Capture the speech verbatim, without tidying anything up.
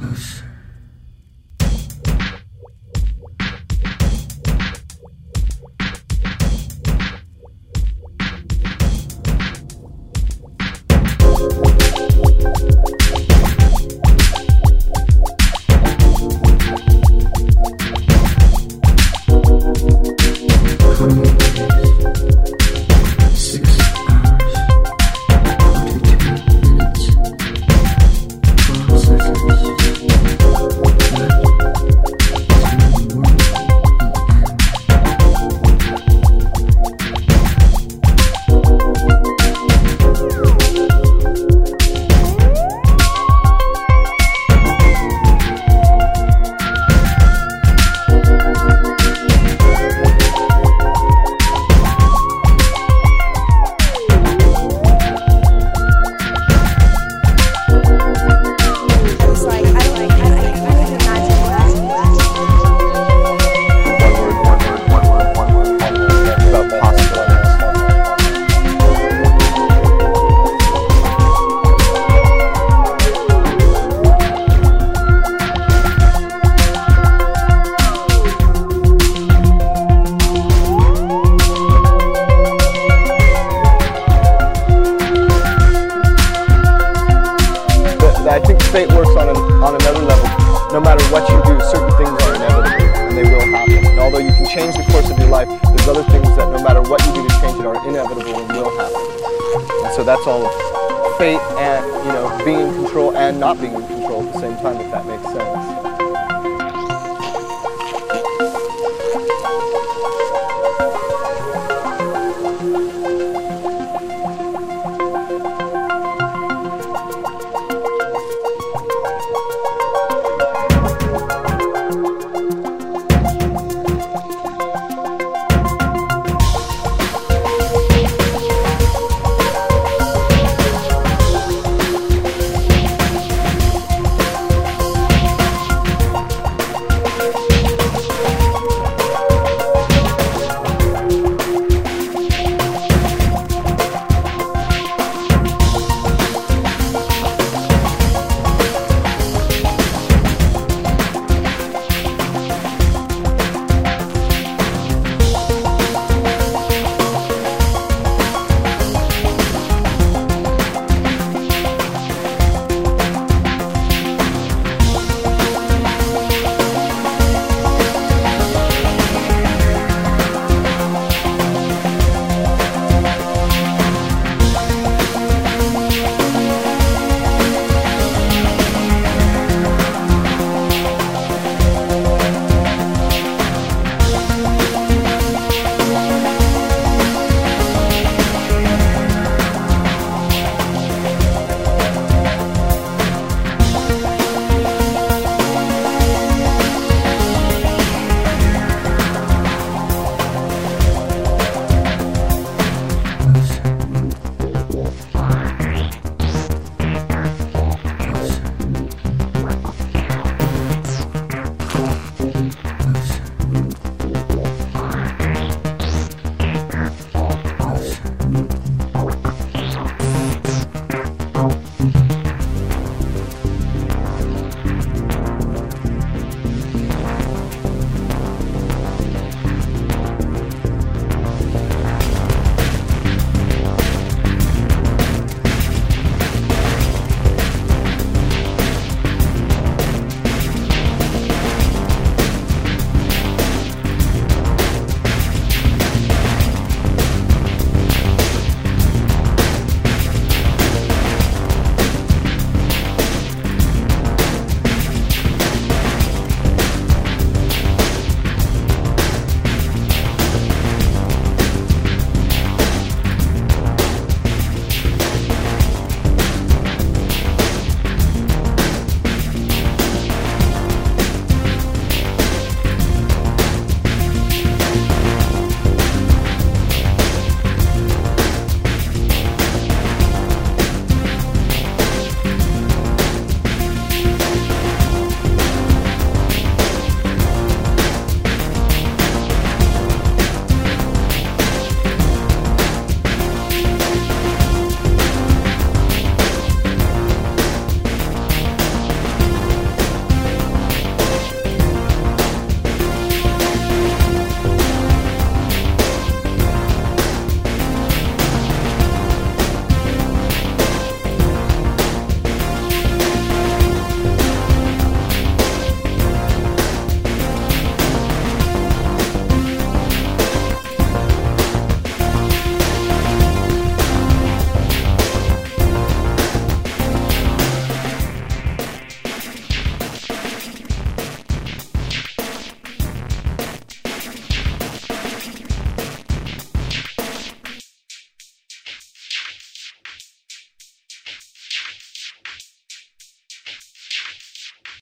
close. I think fate works on, an, on another level. No matter what you do, certain things are inevitable, and they will happen. And although you can change the course of your life, there's other things that no matter what you do to change it are inevitable and will happen. And so that's all fate and, you know, being in control and not being in control at the same time, if that makes sense.